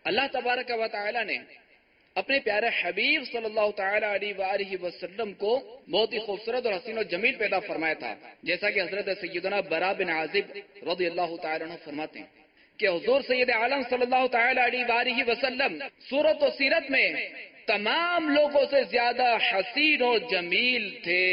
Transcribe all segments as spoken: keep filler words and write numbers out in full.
اللہ تبارک و تعالی نے اپنے پیارے حبیب صلی اللہ تعالی علیہ وآلہ وسلم کو بہت ہی خوبصورت اور حسین و جمیل پیدا فرمایا تھا، جیسا کہ حضرت سیدنا برا بن عازب رضی اللہ تعالی عنہ فرماتے ہیں کہ حضور سید عالم صلی اللہ تعالی علیہ وآلہ وسلم صورت و سیرت میں تمام لوگوں سے زیادہ حسین و جمیل تھے۔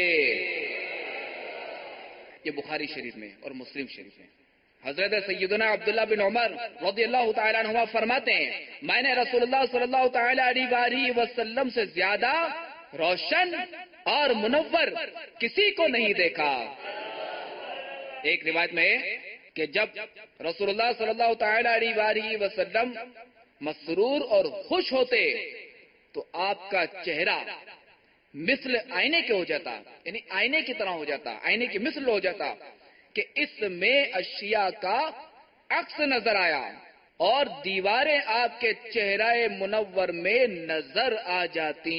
یہ بخاری شریف میں اور مسلم شریف میں حضرت سیدنا عبداللہ بن عمر رضی اللہ تعالیٰ عنہ فرماتے ہیں میں نے رسول اللہ صلی اللہ تعالیٰ علیہ وآلہ وسلم سے زیادہ روشن اور منور کسی کو نہیں دیکھا۔ ایک روایت میں کہ جب رسول اللہ صلی اللہ تعالیٰ علیہ وآلہ وسلم مسرور اور خوش ہوتے تو آپ کا چہرہ مثل آئینے کے ہو جاتا، یعنی آئینے کی طرح ہو جاتا، آئینے کی مثل ہو جاتا کہ اس میں اشیاء کا عکس نظر آیا اور دیواریں آپ کے چہرہ منور میں نظر آ جاتی۔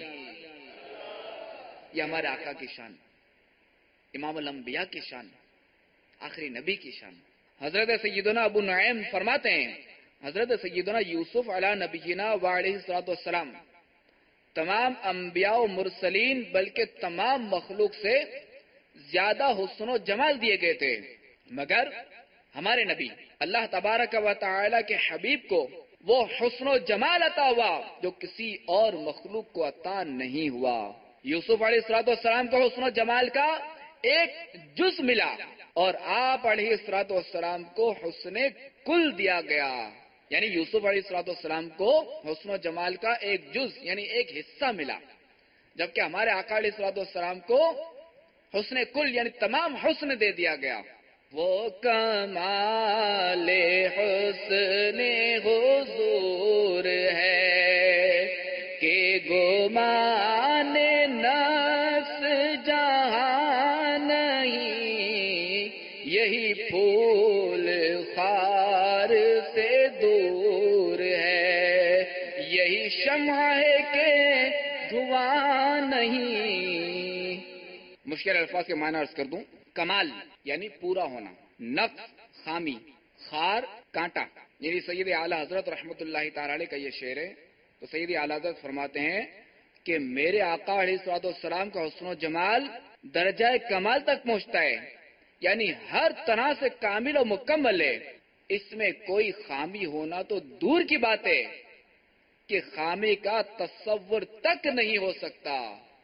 یہ ہمارے آقا کی شان، امام الانبیاء کی شان، آخری نبی کی شان۔ حضرت سیدنا ابو نعیم فرماتے ہیں حضرت سیدنا یوسف علی نبینا وعلیہ الصلوۃ والسلام تمام انبیاء و مرسلین بلکہ تمام مخلوق سے زیادہ حسن و جمال دیے گئے تھے، مگر ہمارے نبی اللہ تبارک و تعالی کے حبیب کو وہ حسن و جمال عطا ہوا جو کسی اور مخلوق کو عطا نہیں ہوا۔ یوسف علیہ الصلوۃ والسلام کو حسن و جمال کا ایک جز ملا اور آپ علیہ الصلوۃ والسلام کو حسن کل دیا گیا، یعنی یوسف علیہ الصلوۃ والسلام کو حسن و جمال کا ایک جز یعنی ایک حصہ ملا، جبکہ ہمارے آقا علیہ الصلوۃ والسلام کو حسن کل یعنی تمام حسن دے دیا گیا۔ وہ کمال حسن حضور ہے کہ گمان نفس جہاں نہیں، یہی پھول خار سے دور ہے، یہی شمع ہے کہ دھواں نہیں۔ مشکل الفاظ کے معنی عرض کر دوں، کمال یعنی پورا ہونا، نقص خامی، خار کانٹا، یعنی سید اعلیٰ حضرت رحمت اللہ تعالی علیہ کا یہ شعر ہے۔ تو سید اعلیٰ حضرت فرماتے ہیں کہ میرے آقا علیہ الصلوۃ والسلام کا حسن و جمال درجہ کمال تک پہنچتا ہے، یعنی ہر طرح سے کامل و مکمل ہے، اس میں کوئی خامی ہونا تو دور کی بات ہے کہ خامی کا تصور تک نہیں ہو سکتا۔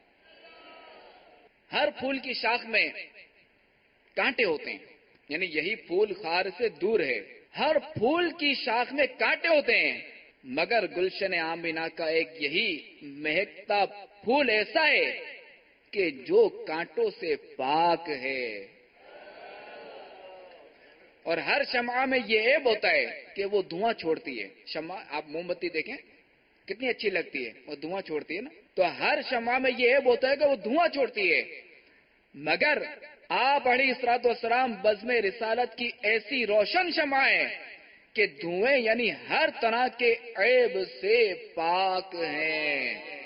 ہر پھول کی شاخ میں کانٹے ہوتے ہیں، یعنی یہی پھول خار سے دور ہے، ہر پھول کی شاخ میں کانٹے ہوتے ہیں، مگر گلشن آمینہ کا ایک یہی مہکتا پھول ایسا ہے کہ جو کانٹوں سے پاک ہے۔ اور ہر شمع میں یہ عیب ہوتا ہے کہ وہ دھواں چھوڑتی ہے۔ شمع آپ موم بتی دیکھیں کتنی اچھی لگتی ہے، وہ دھواں چھوڑتی ہے نا، تو ہر شمع میں یہ عیب ہوتا ہے کہ وہ دھواں چھوڑتی ہے، مگر آپ علیہ الصلوۃ والسلام بزم رسالت کی ایسی روشن شمع ہے کہ دھوئیں یعنی ہر طرح کے عیب سے پاک ہیں۔